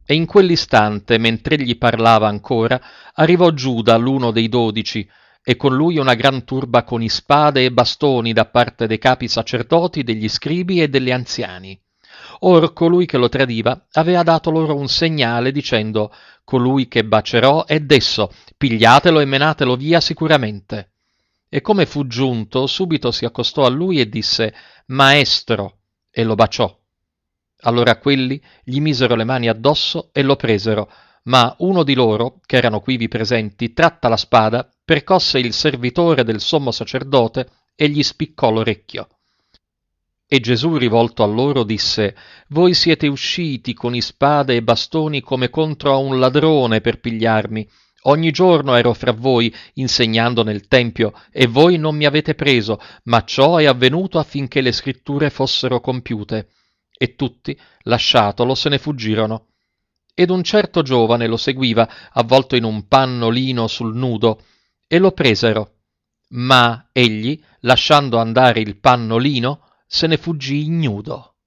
E in quell'istante, mentr'egli parlava ancora, arrivò Giuda, l'uno dei 12, e con lui una gran turba con spade e bastoni da parte dei capi sacerdoti, degli scribi e degli anziani. Or colui che lo tradiva aveva dato loro un segnale dicendo: colui che bacerò è d'esso, pigliatelo e menatelo via sicuramente. E come fu giunto, subito si accostò a lui e disse: Maestro, e lo baciò. Allora quelli gli misero le mani addosso e lo presero, ma uno di loro, che erano quivi presenti, tratta la spada, percosse il servitore del sommo sacerdote e gli spiccò l'orecchio. E Gesù, rivolto a loro, disse: Voi siete usciti con spade e bastoni come contro a un ladrone per pigliarmi. Ogni giorno ero fra voi insegnando nel Tempio, e voi non mi avete preso, ma ciò è avvenuto affinché le scritture fossero compiute. E tutti, lasciatolo, se ne fuggirono. Ed un certo giovane lo seguiva, avvolto in un panno lino sul nudo, e lo presero. Ma egli, lasciando andare il panno lino, se ne fuggì ignudo.